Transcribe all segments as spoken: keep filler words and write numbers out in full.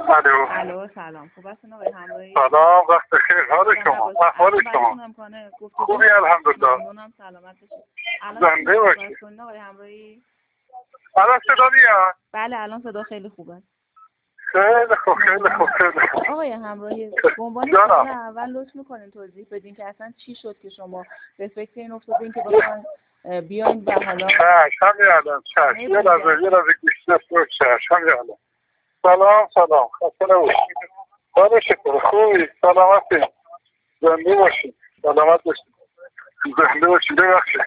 الو الو سلام، خوب هستین آقای همراهی؟ سلام، وقت خیر. حال شما؟ احوال شما؟ خوبی الحمدلله. ممنونم، سلامت باشید. زنده باشید. الان آقای همراهی؟ الان صدا میاد؟ بله الان صدا خیلی خوبه. خیلی خوب خیلی خوب خیلی خوب. آقای همراهی، به عنوان سوال اول لطف میکنین توضیح بدین که اصلا چی شد که شما به فکر این افتادین که بخواین بیاین و حالا چشم همین الان چشم یه لحظه یه لحظه گوش رو چشم همین الان. سلام سلام، خسته نباشید. حال شکر، خوبی؟ سلامتی؟ زنده باشید، سلامت باشید، زنده باشید. ببخشید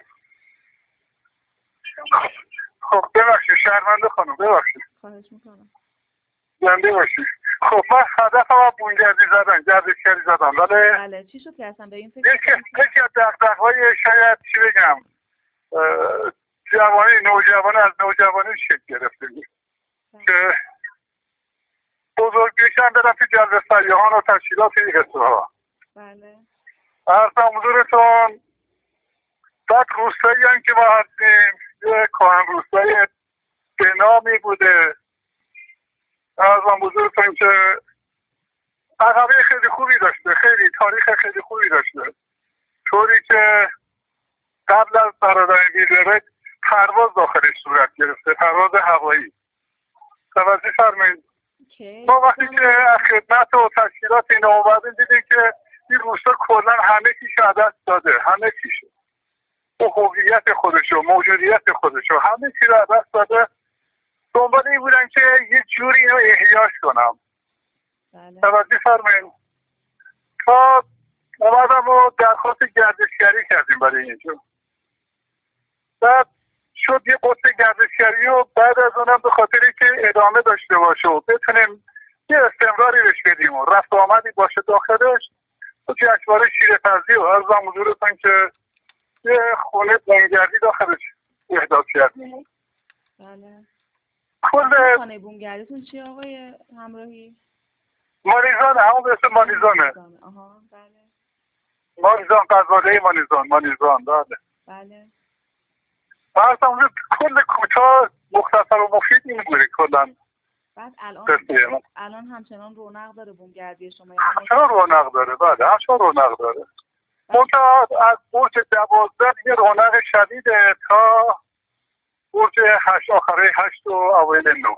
خب ببخشید شرمنده خانم، ببخشید. خواهش میکنم. زنده باشید. خب من هدفم هم بونگردی زدن، گردشگری زدن. ولی بله چی شد که اصلا به این فکر یکی از دغدغه‌های شاید چی بگم جوانی نوجوانی از نوجوانی شکل گرفته بود که بزرگ بیشتر برم تو جلب سیاحان و تشکیلات این رسوها. بله عرضم حضورتون بعد روستایی هم که ما هستیم یه کهن روستایی به نامی بوده. عرضم حضورتون که عقبه خیلی خوبی داشته، خیلی تاریخ خیلی خوبی داشته، طوری که قبل از برادر بیلرک پرواز داخلش صورت گرفته، پرواز هوایی. توجه فرمایید. ما وقتی که خدمت و تشکیلات اینا اومدیم دیدیم که این روستا کلا همه چیش عدد داده، همه چیش و هویت خودشو، موجودیت خودشو، همه چی رو عدد داده. دنبال این بودن که یه جوری اینو احیاش کنم. بله. توجه فرمایید. تا اومدم و درخواست گردشگری کردیم برای اینجا. بعد شد یه قطع گردشگری و بعد از اونم به خاطری که ادامه داشته باشه و بتونیم یه استمراری بهش بدیم و رفت آمدی باشه داخلش تو جشنواره شیره‌پزی و عرضم حضورتون که یه خونه بونگردی داخلش احداث کردیم. بله. کل خانه بونگردیتون چیه آقای همراهی؟ مانیزانه، همون به اسم مانیزانه. آها بله. مانیزان، قزاله مانیزان، مانیزان بله. بله. عرضم کل کوتاه مختصر و مفید این بوده کلا. بعد الان بسیار. الان همچنان رونق داره بونگردی شما؟ همچنان رونق داره، بله همچنان رونق داره. منتها از برج دوازده یه رونق شدیده تا برج هشت، آخره هشت و اوایل نو.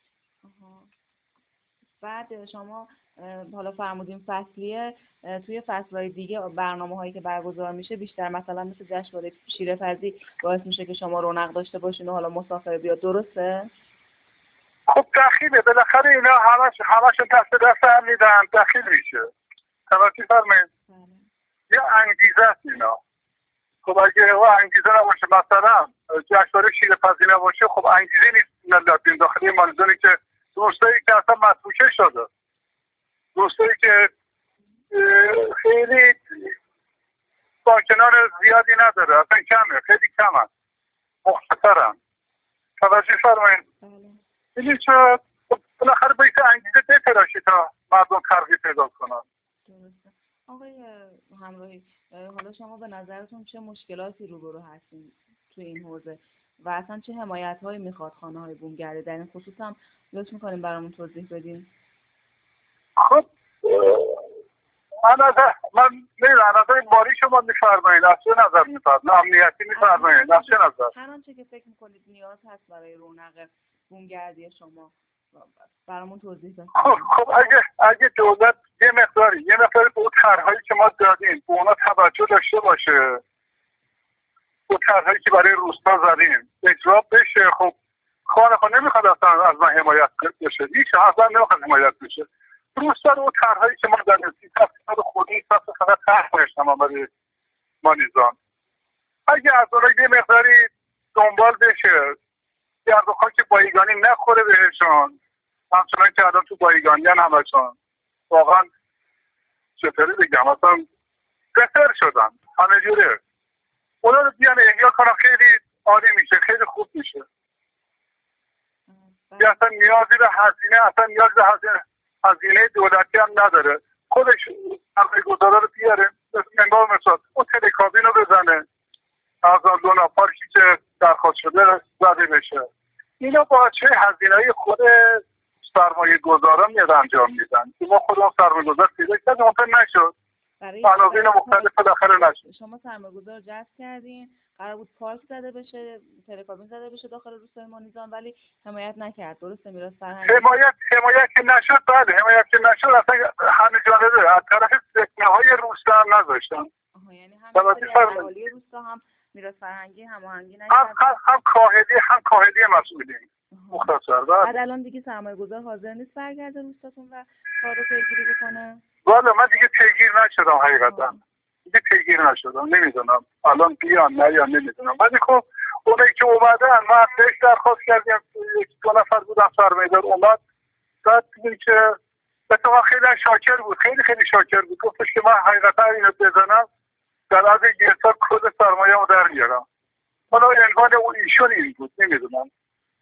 بعد شما حالا فرمودیم فصلیه، توی فصلهای دیگه برنامه هایی که برگزار میشه بیشتر مثلا مثل جشنواره شیره‌پزی باعث میشه که شما رونق داشته باشین و حالا مسافر بیاد، درسته؟ خب دخیله، بالاخره اینا همش همش دست دست هم میدن، دخیل میشه. توجه فرمایید. یه انگیزه است اینا. خب اگه او انگیزه نباشه، مثلا جشنواره شیره‌پزی نباشه، خب انگیزه نیست ملت این داخلی مانیزانی که دوستایی که اصلا مطبوعه شده، دوستایی که خیلی ساکنان زیادی نداره، اصلا کمه، خیلی کم هست، مختصرم. توجه فرمایید. اینی که بالاخره باید انگیزه بتراشی تا مردم ترغیب پیدا کنن. درسته. آقای همراهی، حالا شما به نظرتون چه مشکلاتی روبرو هستین توی این حوزه و اصلا چه حمایت هایی میخواد خانه های بونگردی؟ در این خصوص هم لطف میکنیم برامون توضیح بدین. خب من از من میرم از این باری شما میفرمایید، از چه نظر میفرمایید؟ امنیتی میفرمایید، از چه نظر؟ هر آنچه که فکر میکنید نیاز هست برای رونق بونگردی شما برامون توضیح بدید. خب خب اگه اگه دولت یه مقداری یه مقداری به اون طرحهایی که ما دادیم به اونا توجه داشته باشه، اون طرحهایی که برای روستا زدیم اجرا بشه، خب خانه خانه نمیخواد اصلا از من حمایت بشه، هیچ اصلا نمیخواد حمایت بشه. روستا رو اون طرحهایی که ما دادیم تصفیه خودی تصفیه فقط طرح باشتم برای مانیزان، اگه از اونها یه مقداری دنبال بشه، گرد و خاک بایگانی نخوره بهشون، همچنان که الان تو بایگانی هم همشون واقعا چطوری بگم اصلا بهتر شدن همه جوره، اونا رو بیان احیا کنم خیلی عالی میشه، خیلی خوب میشه. یه اصلا نیازی به هزینه اصلا نیاز به هزینه هزینه دولتی هم نداره، خودش سرمایه‌گذارا رو بیاره منگاه مثال اون تلکابین رو بزنه از آن لونا پارکی که درخواست شده زده بشه. اینا با چه هزینه‌ای خود سرمایه گذاران میاد انجام میدن که ما خودمون سرمایه گذار پیدا کردیم ممکن نشد برای عناوین مختلف بالاخره نشد. شما سرمایه گذار جذب کردین، قرار بود پارک زده بشه، تلکابین زده بشه داخل روستای مانیزان، ولی حمایت نکرد. درسته میراث فرهنگی حمایت حمایت که نشد، بله حمایت که نشد اصلا همه جانبه از طرف سکنه‌های روستا هم نذاشتن. آها، یعنی هم اهالی روستا هم میراث فرهنگی هماهنگی نکرد. هم هم هم کاهلی هم کاهلی مسئولین. مختصر بعد الان دیگه سرمایه گذار حاضر نیست برگرده روستاتون و کارو پیگیری بکنه. والا من دیگه پیگیر نشدم حقیقتا. دیگه پیگیر نشدم، نمیدونم الان بیان نه یا نمیدونم. ولی خب اونایی که اومدن ما بهش درخواست کردیم، یک دو نفر بودن سرمایه‌دار اومد، بعد دیدیم که اتفاقا خیلی شاکر بود، خیلی خیلی شاکر بود، گفتش که من حقیقتا اینو بزنم در از یه سال کل سرمایه‌مو در میارم. حالا عنوان اون ایشون این بود، نمیدونم.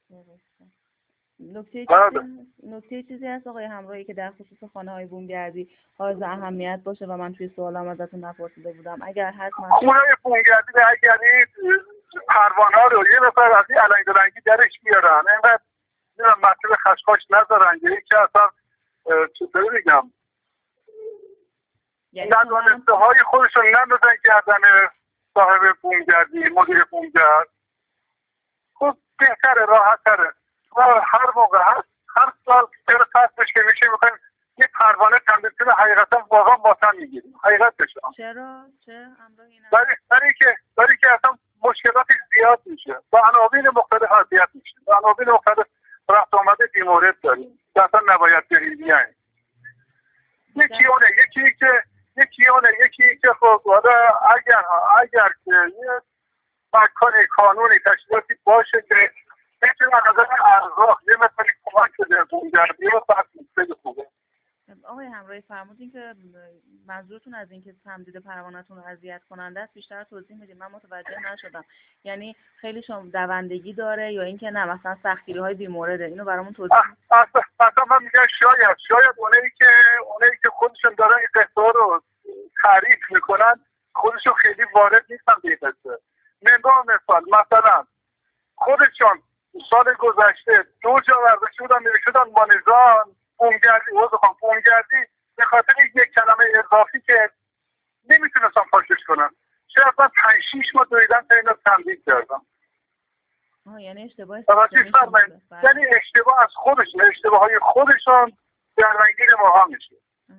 نکته چیزی نکته چیزی هست آقای همراهی که در خصوص خانه‌های بومگردی حائز اهمیت باشه و من توی سوالام ازتون نپرسیده بودم؟ اگر هست من خونه‌های بومگردی به اگری پروانه‌ها رو یه نفر از این علنگ دلنگی درش بیارن، اینقدر نمیدونم مطلب خشخاش نذارن، یکی که اصلا چطوری بگم ندانسته های خودشون نندازن کردن صاحب بومگردی، مدیر بومگرد. خب بهتره، راحت تره. هر موقع هست هر سال سر فصلش که میشه میخوایم یه پروانه کندیسیون حقیقتا واقعا باطن میگیریم حقیقتش. چرا؟ چه امروی نه؟ برای برای که برای که اصلا مشکلاتش زیاد میشه، با عناوین مختلف اذیت میشه، با عناوین مختلف رفت آمده بیمورد داریم که اصلا نباید بریم. یعنی یکی اونه یکی که یکی اونه یکی که خب حالا اگر اگر که یه مکانی قانونی تشکیلاتی باشه که میتونه از نظر ارزاق یه مثلا کمک بده بومگردی رو، بس خیلی خوبه. آقای همراهی فرمودین که منظورتون از این که تمدید پروانه‌تون رو اذیت کننده است بیشتر توضیح میدین؟ من متوجه نشدم. یعنی خیلی شما دوندگی داره یا اینکه نه مثلا سختگیری‌های بیمورده؟ اینو برامون توضیح اصلا اصلا من میگم شاید شاید اونایی که اونایی که خودشون دارن این قصه رو تعریف میکنن خودشون خیلی وارد نیستن به این قصه. نگاه مثال مثلا خودشون سال گذشته دو جا ورزشی بودن نوشتن مانیزان بومگردی، واسه خب بومگردی به خاطر یک کلمه اضافی که نمیتونستم پاشش کنم، شاید من پنج شیش ماه دویدم تا اینو تمدید کردم. آه یعنی اشتباه یعنی اشتباه از خودشون، اشتباه های خودشون درمانگیر ماها میشه.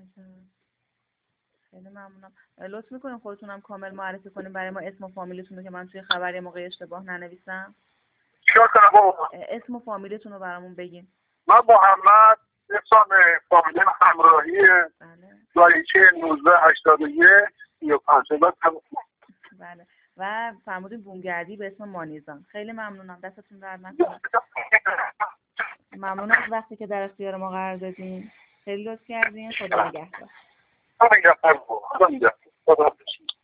خیلی ممنونم. لطف میکنیم خودتونم کامل معرفی کنیم برای ما، اسم و فامیلتون رو که من توی خبری موقع اشتباه ننویسم. چیکار کنم بابا؟ اسم و فامیلتون رو برامون بگین. من محمد، اسم فامیلم همراهیه. بله. دایچه نوزده هشتاد و یک یا پنج. بله. و فرمودین بومگردی به اسم مانیزان. خیلی ممنونم، دستتون درد نکنه. ممنون از وقتی که در اختیار ما قرار دادین. خیلی لطف کردین. خدا نگهدار. خدا نگهدار. خدا نگهدار.